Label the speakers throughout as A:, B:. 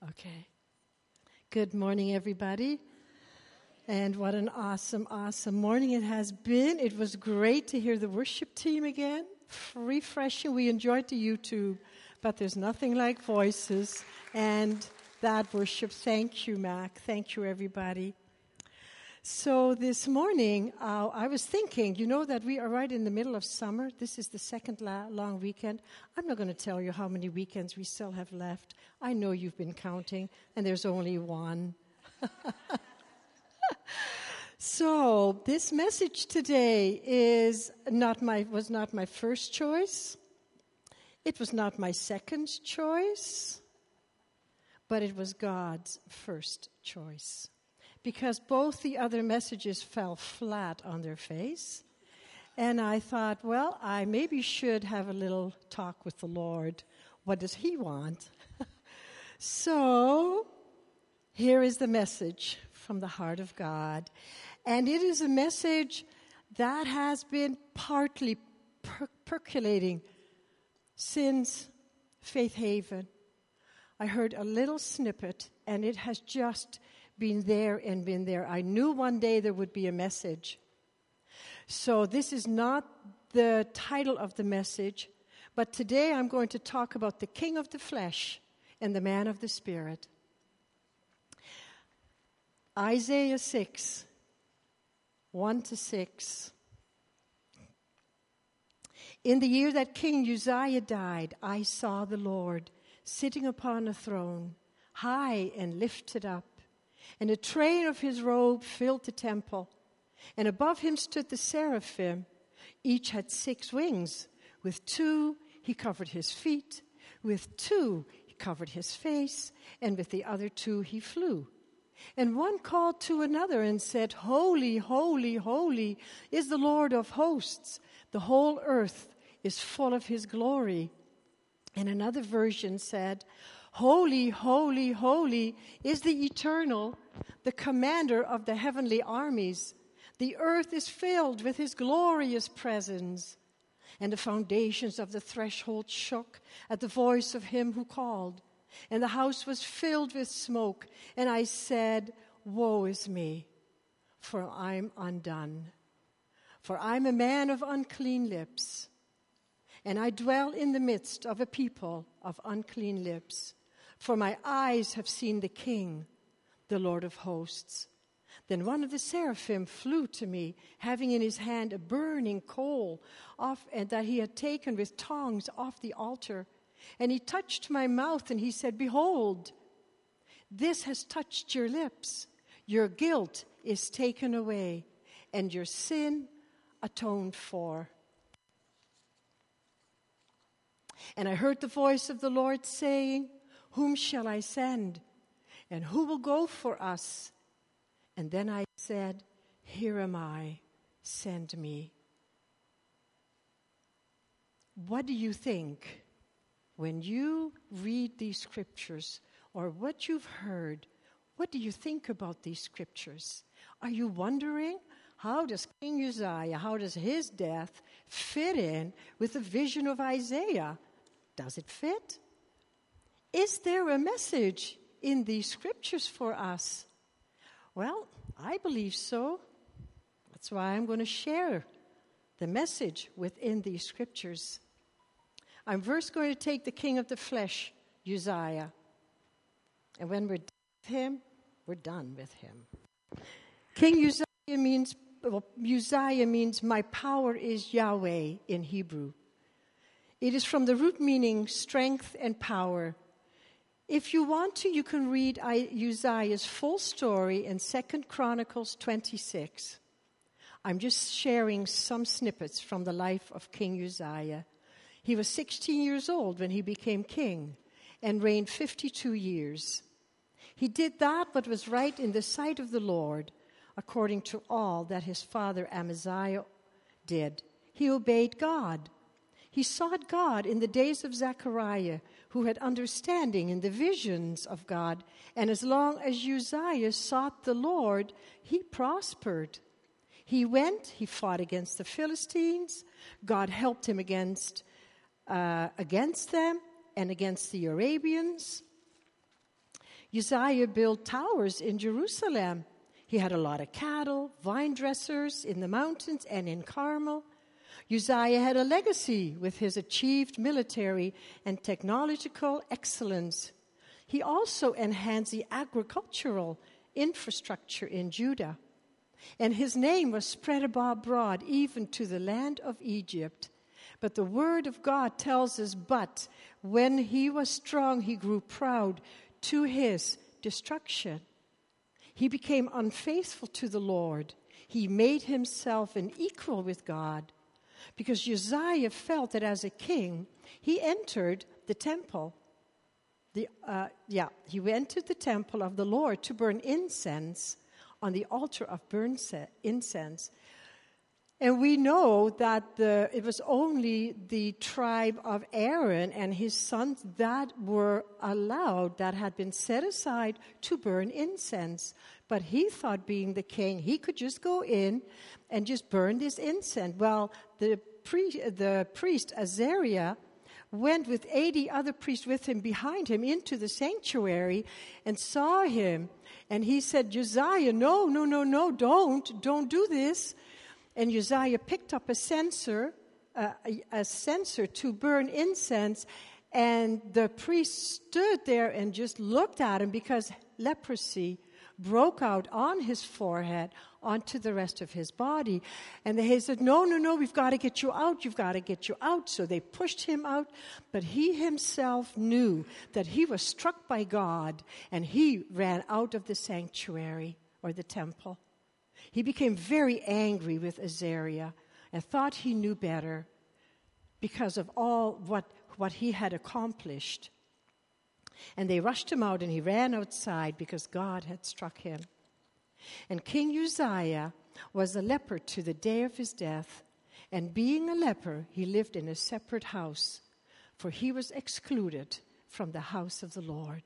A: Okay. Good morning, everybody. And what an awesome, awesome morning it has been. It was great to hear the worship team again. Refreshing. We enjoyed the YouTube, but there's nothing like voices and that worship. Thank you, Mac. Thank you, everybody. So this morning, I was thinking, you know that we are right in the middle of summer. This is the second long weekend. I'm not going to tell you how many weekends we still have left. I know you've been counting, and there's only one. So this message today was not my first choice. It was not my second choice, but it was God's first choice. Because both the other messages fell flat on their face. And I thought, well, I maybe should have a little talk with the Lord. What does He want? So here is the message from the heart of God. And it is a message that has been partly percolating since Faith Haven. I heard a little snippet, and it has just been there and been there. I knew one day there would be a message. So this is not the title of the message, but today I'm going to talk about the king of the flesh and the man of the spirit. Isaiah 6, 1-6. In the year that King Uzziah died, I saw the Lord sitting upon a throne, high and lifted up. And a train of his robe filled the temple. And above him stood the seraphim. Each had 6 wings. With 2 he covered his feet. With 2 he covered his face. And with the other 2 he flew. And one called to another and said, Holy, holy, holy is the Lord of hosts. The whole earth is full of his glory. And another version said, Holy, holy, holy is the Eternal, the commander of the heavenly armies. The earth is filled with his glorious presence. And the foundations of the threshold shook at the voice of him who called. And the house was filled with smoke. And I said, Woe is me, for I'm undone. For I'm a man of unclean lips. And I dwell in the midst of a people of unclean lips. For my eyes have seen the King, the Lord of hosts. Then one of the seraphim flew to me, having in his hand a burning coal and that he had taken with tongs off the altar. And he touched my mouth, and he said, Behold, this has touched your lips. Your guilt is taken away, and your sin atoned for. And I heard the voice of the Lord saying, Whom shall I send? And who will go for us? And then I said, Here am I, send me. What do you think when you read these scriptures, or what you've heard? What do you think about these scriptures? Are you wondering, how does King Uzziah, how does his death fit in with the vision of Isaiah? Does it fit? Is there a message in these scriptures for us? Well, I believe so. That's why I'm going to share the message within these scriptures. I'm first going to take the king of the flesh, Uzziah. And when we're done with him, we're done with him. King Uzziah means my power is Yahweh in Hebrew. It is from the root meaning strength and power. If you want to, you can read Uzziah's full story in 2 Chronicles 26. I'm just sharing some snippets from the life of King Uzziah. He was 16 years old when he became king and reigned 52 years. He did that what was right in the sight of the Lord, according to all that his father Amaziah did. He obeyed God. He sought God in the days of Zechariah, who had understanding in the visions of God. And as long as Uzziah sought the Lord, he prospered. He fought against the Philistines. God helped him against them and against the Arabians. Uzziah built towers in Jerusalem. He had a lot of cattle, vine dressers in the mountains and in Carmel. Uzziah had a legacy with his achieved military and technological excellence. He also enhanced the agricultural infrastructure in Judah. And his name was spread abroad, even to the land of Egypt. But the word of God tells us, but when he was strong, he grew proud to his destruction. He became unfaithful to the Lord. He made himself an equal with God. Because Uzziah felt that as a king, he entered the temple. He entered the temple of the Lord to burn incense on the altar of burnt incense. And we know that it was only the tribe of Aaron and his sons that were allowed, that had been set aside to burn incense. But he thought, being the king, he could just go in and just burn this incense. Well, the priest Azariah went with 80 other priests with him behind him into the sanctuary and saw him. And he said, Uzziah, no, don't do this. And Uzziah picked up a censer to burn incense, and the priest stood there and just looked at him because leprosy broke out on his forehead onto the rest of his body. And they said, no, we've got to get you out, you've got to get you out. So they pushed him out, but he himself knew that he was struck by God, and he ran out of the sanctuary or the temple. He became very angry with Azariah and thought he knew better because of all what he had accomplished. And they rushed him out, and he ran outside because God had struck him. And King Uzziah was a leper to the day of his death, and being a leper, he lived in a separate house, for he was excluded from the house of the Lord.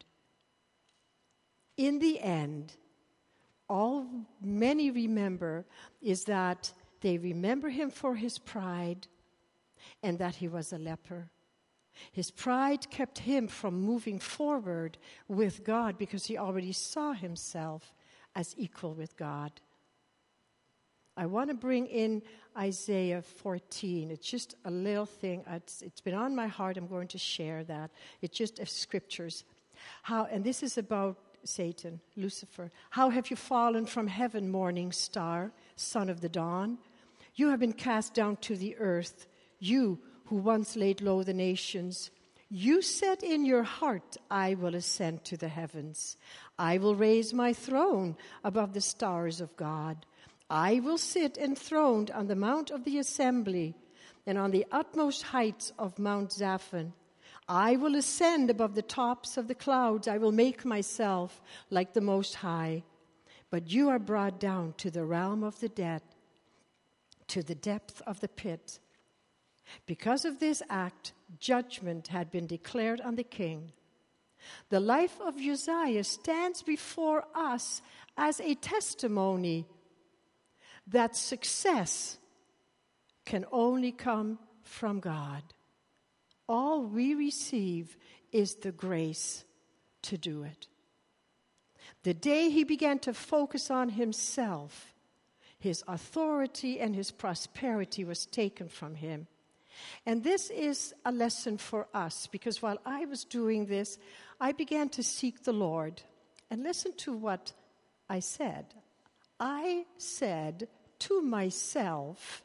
A: In the end, all many remember is that they remember him for his pride and that he was a leper. His pride kept him from moving forward with God because he already saw himself as equal with God. I want to bring in Isaiah 14. It's just a little thing. It's been on my heart. I'm going to share that. It's just scriptures. And this is about Satan, Lucifer. How have you fallen from heaven, morning star, son of the dawn? You have been cast down to the earth, you who once laid low the nations. You said in your heart, I will ascend to the heavens. I will raise my throne above the stars of God. I will sit enthroned on the mount of the assembly and on the utmost heights of Mount Zaphon. I will ascend above the tops of the clouds. I will make myself like the Most High. But you are brought down to the realm of the dead, to the depth of the pit. Because of this act, judgment had been declared on the king. The life of Uzziah stands before us as a testimony that success can only come from God. All we receive is the grace to do it. The day he began to focus on himself, his authority and his prosperity was taken from him. And this is a lesson for us, because while I was doing this, I began to seek the Lord. And listen to what I said. I said to myself,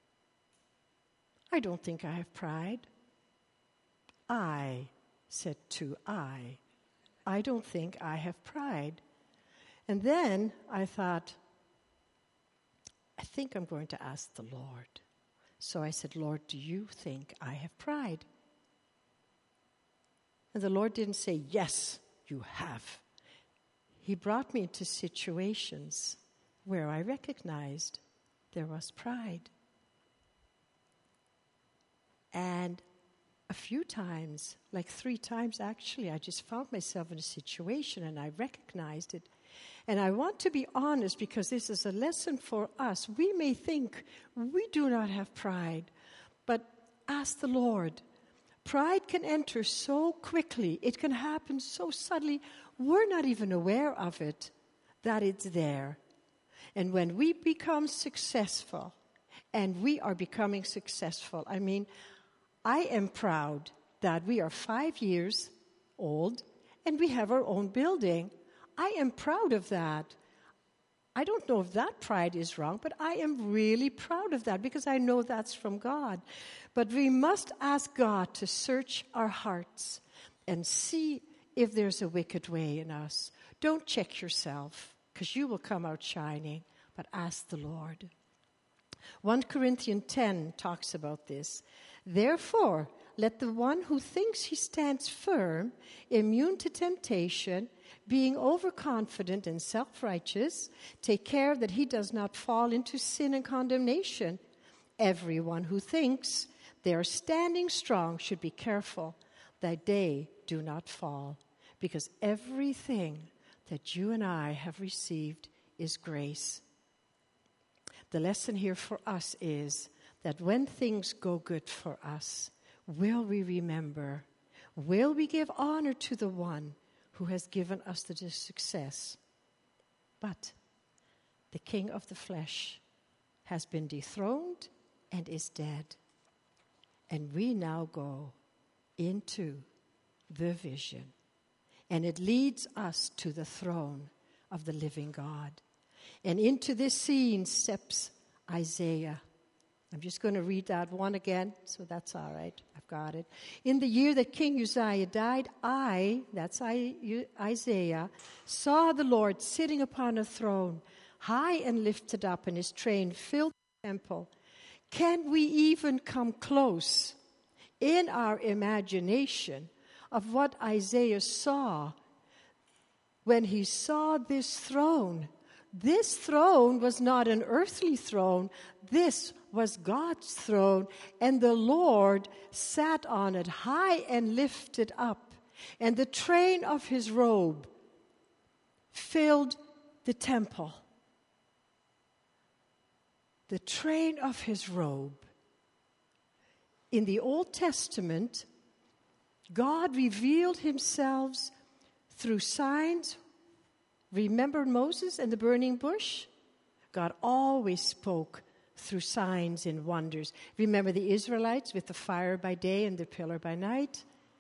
A: I don't think I have pride. I said to I don't think I have pride. And then I thought, I think I'm going to ask the Lord. So I said, Lord, do you think I have pride? And the Lord didn't say, yes, you have. He brought me into situations where I recognized there was pride. And a few times, like 3 times actually, I just found myself in a situation and I recognized it. And I want to be honest because this is a lesson for us. We may think we do not have pride, but ask the Lord, Pride can enter so quickly. It can happen so suddenly. We're not even aware of it, that it's there. And when we become successful, and we are becoming successful, I mean, I am proud that we are 5 years old and we have our own building. I am proud of that. I don't know if that pride is wrong, but I am really proud of that because I know that's from God. But we must ask God to search our hearts and see if there's a wicked way in us. Don't check yourself because you will come out shining, but ask the Lord. 1 Corinthians 10 talks about this. Therefore, let the one who thinks he stands firm, immune to temptation, being overconfident and self-righteous, take care that he does not fall into sin and condemnation. Everyone who thinks they are standing strong should be careful that they do not fall, because everything that you and I have received is grace. The lesson here for us is that when things go good for us, will we remember? Will we give honor to the one who has given us the success? But the king of the flesh has been dethroned and is dead. And we now go into the vision. And it leads us to the throne of the living God. And into this scene steps Isaiah. I'm just going to read that one again, so that's all right. I've got it. In the year that King Uzziah died, Isaiah, saw the Lord sitting upon a throne, high and lifted up, and his train filled the temple. Can we even come close in our imagination of what Isaiah saw when he saw this throne? This throne was not an earthly throne. This was God's throne, and the Lord sat on it high and lifted up, and the train of his robe filled the temple. The train of his robe. In the Old Testament, God revealed himself through signs. Remember Moses and the burning bush? God always spoke through signs and wonders. Remember the Israelites with the fire by day and the pillar by night?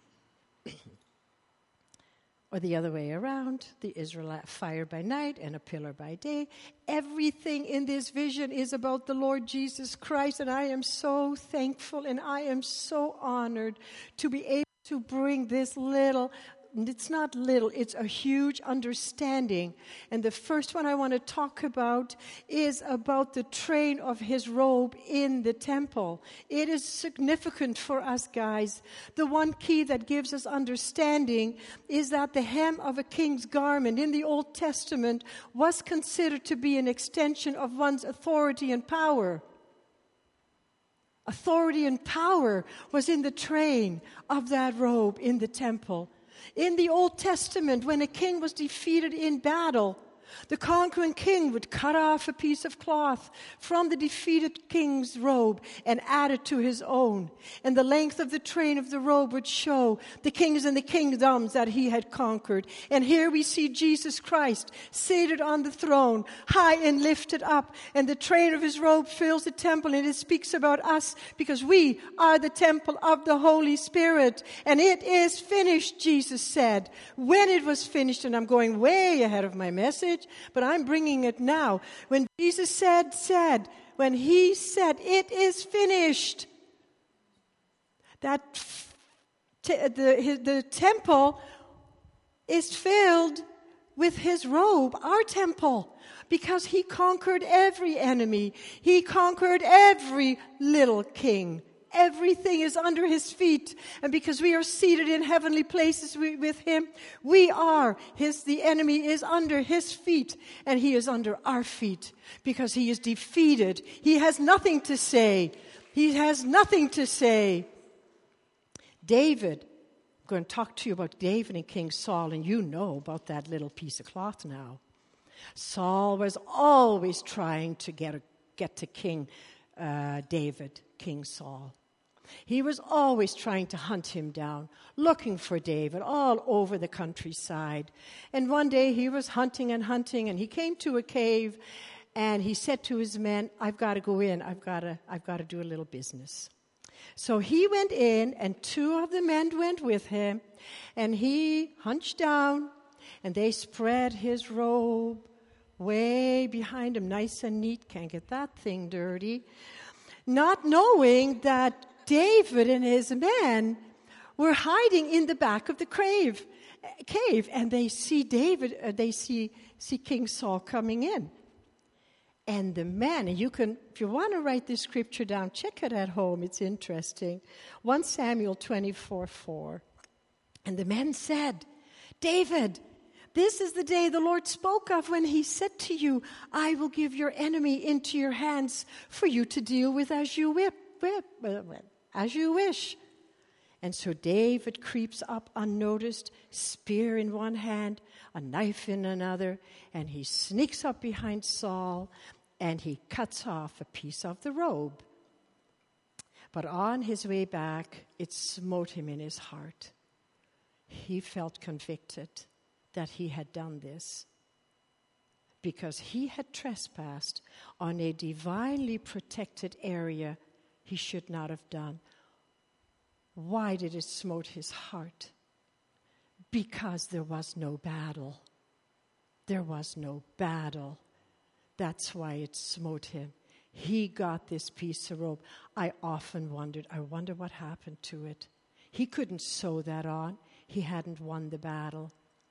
A: Or the other way around, the Israelite fire by night and a pillar by day. Everything in this vision is about the Lord Jesus Christ, and I am so thankful and I am so honored to be able to bring this little. It's not little, it's a huge understanding. And the first one I want to talk about is about the train of his robe in the temple. It is significant for us, guys. The one key that gives us understanding is that the hem of a king's garment in the Old Testament was considered to be an extension of one's authority and power. Authority and power was in the train of that robe in the temple. In the Old Testament, when a king was defeated in battle, the conquering king would cut off a piece of cloth from the defeated king's robe and add it to his own. And the length of the train of the robe would show the kings and the kingdoms that he had conquered. And here we see Jesus Christ seated on the throne, high and lifted up. And the train of his robe fills the temple. And it speaks about us because we are the temple of the Holy Spirit. And it is finished, Jesus said. When it was finished, and I'm going way ahead of my message, but I'm bringing it now. When Jesus when he said, it is finished, that the temple is filled with his robe, our temple, because he conquered every enemy. He conquered every little king. Everything is under his feet. And because we are seated in heavenly places with him, the enemy is under his feet, and he is under our feet because he is defeated. He has nothing to say. He has nothing to say. David, I'm going to talk to you about David and King Saul, and you know about that little piece of cloth now. Saul was always trying to get to King David, King Saul. He was always trying to hunt him down, looking for David all over the countryside. And one day he was hunting, and he came to a cave, and he said to his men, I've got to go in. I've got to do a little business. So he went in, and 2 of the men went with him, and he hunched down, and they spread his robe way behind him, nice and neat, can't get that thing dirty, not knowing that David and his men were hiding in the back of the cave, and they see they see King Saul coming in. And the men, and if you want to write this scripture down, check it at home, it's interesting. 1 Samuel 24:4. And the men said, David, this is the day the Lord spoke of when he said to you, I will give your enemy into your hands for you to deal with as you wish. And so David creeps up unnoticed, spear in one hand, a knife in another, and he sneaks up behind Saul, and he cuts off a piece of the robe. But on his way back, it smote him in his heart. He felt convicted that he had done this because he had trespassed on a divinely protected area he should not have done. Why did it smote his heart? Because there was no battle. There was no battle. That's why it smote him. He got this piece of robe. I often wondered, I wonder what happened to it. He couldn't sew that on. He hadn't won the battle.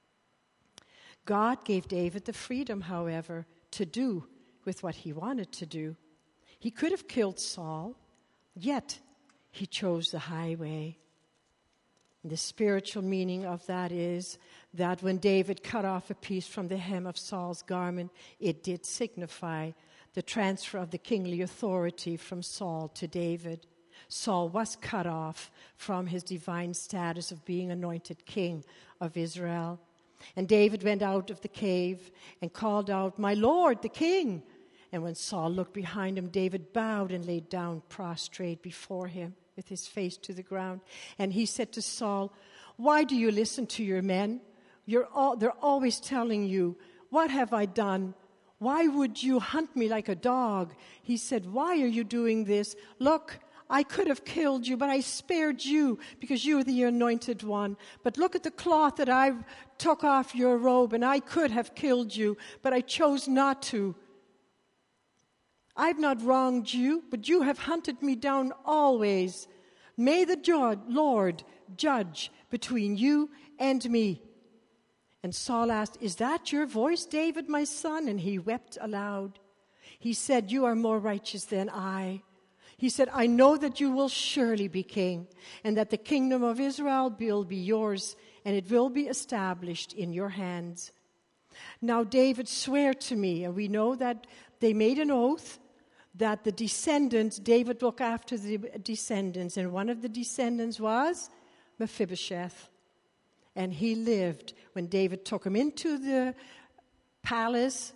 A: God gave David the freedom, however, to do with what he wanted to do. He could have killed Saul, yet he chose the highway. The spiritual meaning of that is that when David cut off a piece from the hem of Saul's garment, it did signify the transfer of the kingly authority from Saul to David. Saul was cut off from his divine status of being anointed king of Israel. And David went out of the cave and called out, My Lord, the king. And when Saul looked behind him, David bowed and laid down prostrate before him with his face to the ground. And he said to Saul, Why do you listen to your men? They're always telling you, What have I done? Why would you hunt me like a dog? He said, Why are you doing this? Look, I could have killed you, but I spared you because you are the anointed one. But look at the cloth that I took off your robe, and I could have killed you, but I chose not to. I've not wronged you, but you have hunted me down always. May the Lord judge between you and me. And Saul asked, Is that your voice, David, my son? And he wept aloud. He said, You are more righteous than I. He said, I know that you will surely be king, and that the kingdom of Israel will be yours, and it will be established in your hands. Now David swore to me, and we know that they made an oath that the descendants, David looked after the descendants, and one of the descendants was Mephibosheth. And he lived. When David took him into the palace,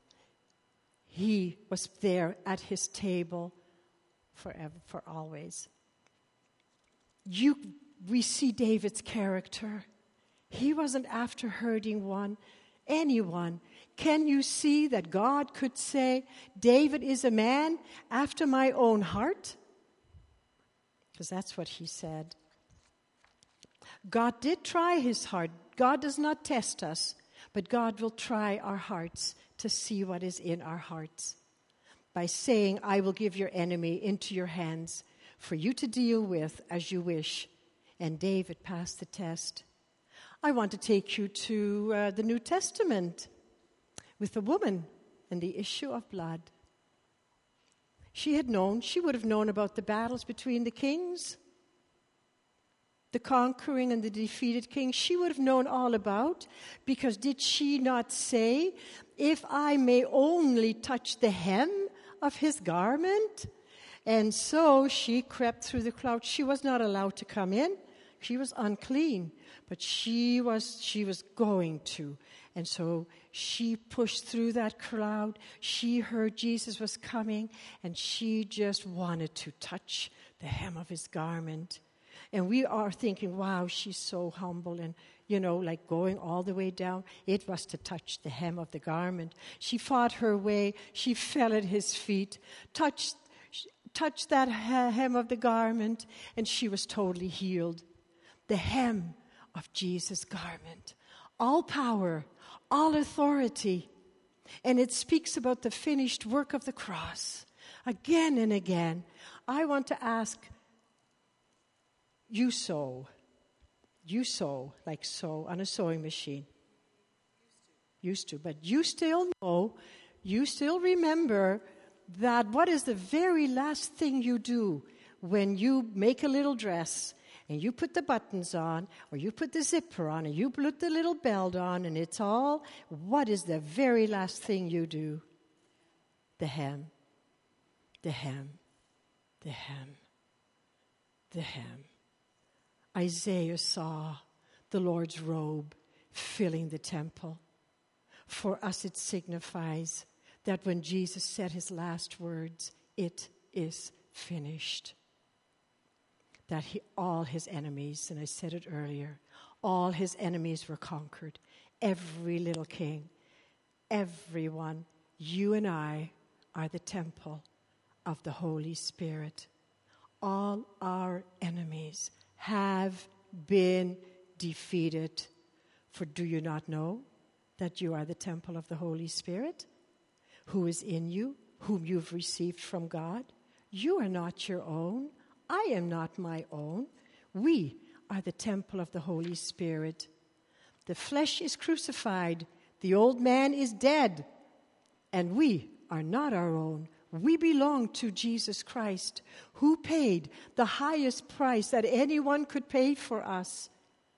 A: he was there at his table forever, for always. We see David's character. He wasn't after hurting anyone. Can you see that God could say, David is a man after my own heart? Because that's what he said. God did try his heart. God does not test us, but God will try our hearts to see what is in our hearts. By saying, I will give your enemy into your hands for you to deal with as you wish. And David passed the test. I want to take you to the New Testament with the woman and the issue of blood. She would have known about the battles between the kings, the conquering and the defeated king. She would have known all about, because did she not say, if I may only touch the hem of his garment? And so she crept through the crowd. She was not allowed to come in. She was unclean, but she was going to. And so she pushed through that crowd. She heard Jesus was coming, and she just wanted to touch the the hem of his garment. And we are thinking, wow, she's so humble and, like going all the way down. It was to touch the hem of the garment. She fought her way. She fell at his feet, touched that hem of the garment, and she was totally healed. The hem of Jesus' garment. All power, all authority. And it speaks about the finished work of the cross. Again and again. I want to ask, you sew, like sew on a sewing machine. Used to, but you still know, you still remember that what is the very last thing you do when you make a little dress and you put the buttons on, or you put the zipper on, or you put the little belt on, and it's all, what is the very last thing you do? The hem. The hem. The hem. The hem. Isaiah saw the Lord's robe filling the temple. For us it signifies that when Jesus said his last words, it is finished. That all his enemies, and I said it earlier, all his enemies were conquered. Every little king, everyone, you and I are the temple of the Holy Spirit. All our enemies have been defeated. For do you not know that you are the temple of the Holy Spirit, who is in you, whom you've received from God? You are not your own. I am not my own. We are the temple of the Holy Spirit. The flesh is crucified. The old man is dead. And we are not our own. We belong to Jesus Christ, who paid the highest price that anyone could pay for us.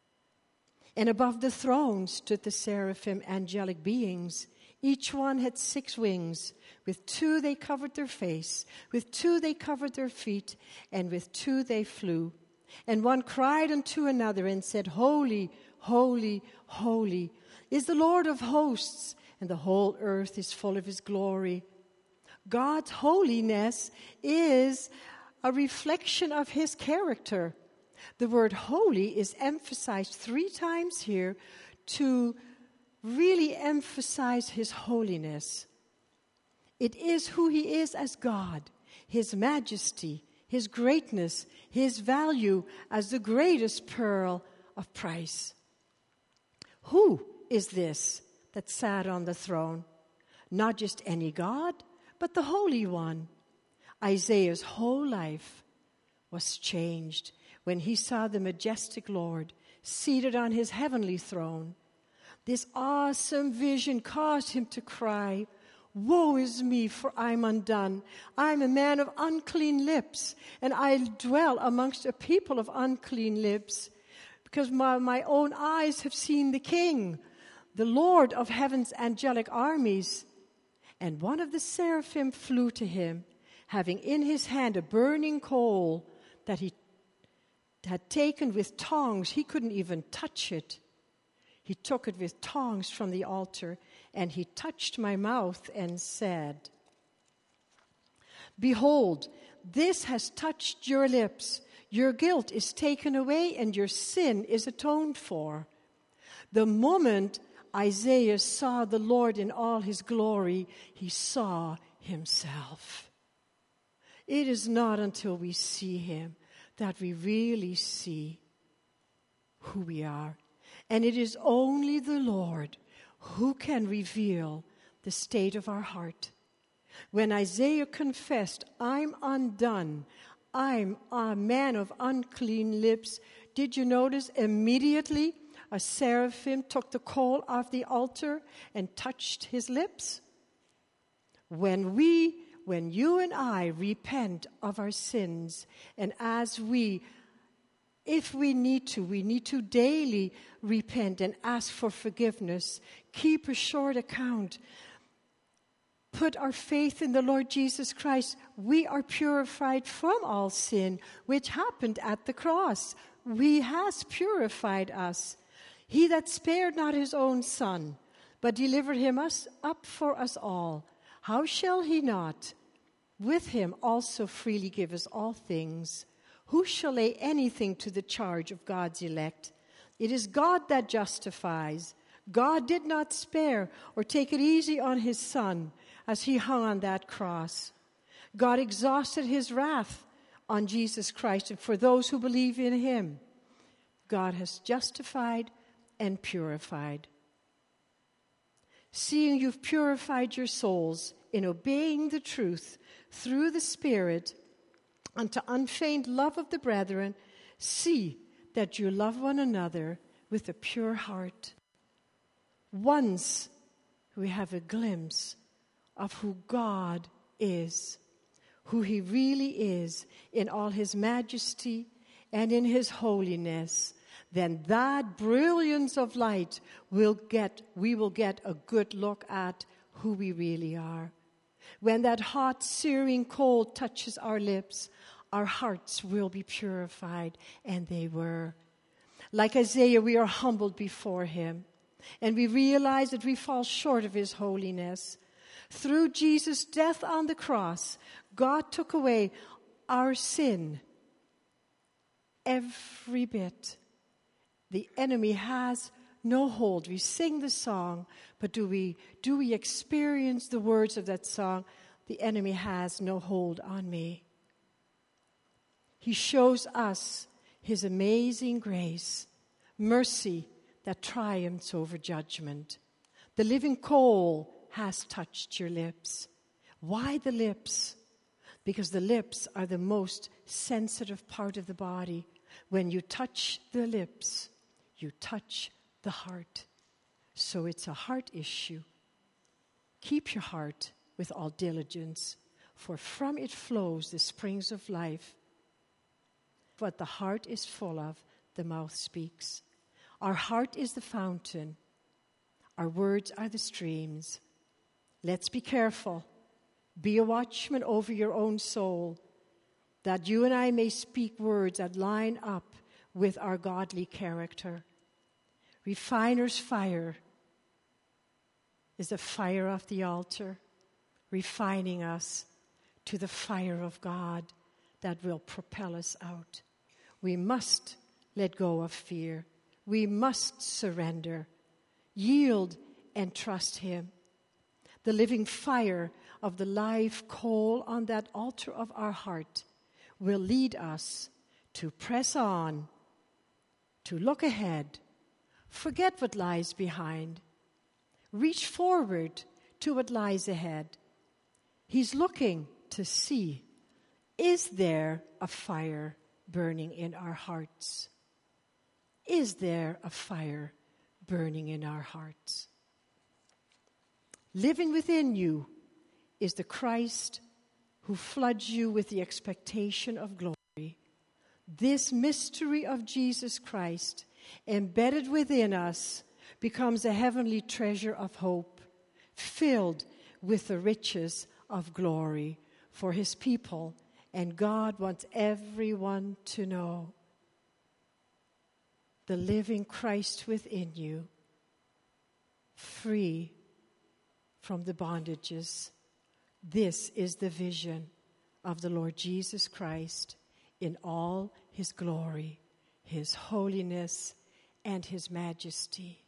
A: And above the throne stood the seraphim, angelic beings. Each one had 6 wings. With 2 they covered their face, with 2 they covered their feet, and with 2 they flew. And one cried unto another and said, Holy, holy, holy is the Lord of hosts, and the whole earth is full of his glory. God's holiness is a reflection of his character. The word holy is emphasized 3 times here to really emphasize his holiness. It is who he is as God, his majesty, his greatness, his value as the greatest pearl of price. Who is this that sat on the throne? Not just any God, but the Holy One. Isaiah's whole life was changed when he saw the majestic Lord seated on his heavenly throne. This awesome vision caused him to cry, Woe is me, for I'm undone. I'm a man of unclean lips, and I dwell amongst a people of unclean lips, because my own eyes have seen the King, the Lord of heaven's angelic armies. And one of the seraphim flew to him, having in his hand a burning coal that he had taken with tongs. He couldn't even touch it. He took it with tongs from the altar, and he touched my mouth and said, Behold, this has touched your lips. Your guilt is taken away, and your sin is atoned for. The moment Isaiah saw the Lord in all his glory, he saw himself. It is not until we see him that we really see who we are. And it is only the Lord who can reveal the state of our heart. When Isaiah confessed, I'm undone, I'm a man of unclean lips, did you notice immediately a seraphim took the coal off the altar and touched his lips? When you and I repent of our sins, and if we need to daily repent and ask for forgiveness, keep a short account, put our faith in the Lord Jesus Christ, we are purified from all sin, which happened at the cross. He has purified us. He that spared not his own Son, but delivered him up for us all, how shall he not with him also freely give us all things? Who shall lay anything to the charge of God's elect? It is God that justifies. God did not spare or take it easy on his Son as he hung on that cross. God exhausted his wrath on Jesus Christ and for those who believe in him. God has justified and purified. Seeing you've purified your souls in obeying the truth through the Spirit unto unfeigned love of the brethren, see that you love one another with a pure heart. Once we have a glimpse of who God is, who he really is in all his majesty and in his holiness, then that brilliance of light we will get a good look at who we really are. When that hot, searing cold touches our lips, our hearts will be purified, and they were. Like Isaiah, we are humbled before him, and we realize that we fall short of his holiness. Through Jesus' death on the cross, God took away our sin, every bit. The enemy has no hold. We sing the song, but do we experience the words of that song? The enemy has no hold on me. He shows us his amazing grace, mercy that triumphs over judgment. The living coal has touched your lips. Why the lips? Because the lips are the most sensitive part of the body. When you touch the lips, you touch the heart. So it's a heart issue. Keep your heart with all diligence, for from it flows the springs of life. What the heart is full of, the mouth speaks. Our heart is the fountain. Our words are the streams. Let's be careful. Be a watchman over your own soul, that you and I may speak words that line up with our godly character. Refiner's fire is the fire of the altar, refining us to the fire of God that will propel us out. We must let go of fear. We must surrender, yield, and trust him. The living fire of the live coal on that altar of our heart will lead us to press on, to look ahead, forget what lies behind, reach forward to what lies ahead. He's looking to see, is there a fire burning in our hearts? Is there a fire burning in our hearts? Living within you is the Christ who floods you with the expectation of glory. This mystery of Jesus Christ, embedded within us, becomes a heavenly treasure of hope, filled with the riches of glory for his people. And God wants everyone to know the living Christ within you, free from the bondages. This is the vision of the Lord Jesus Christ in all his glory, his holiness, and his majesty.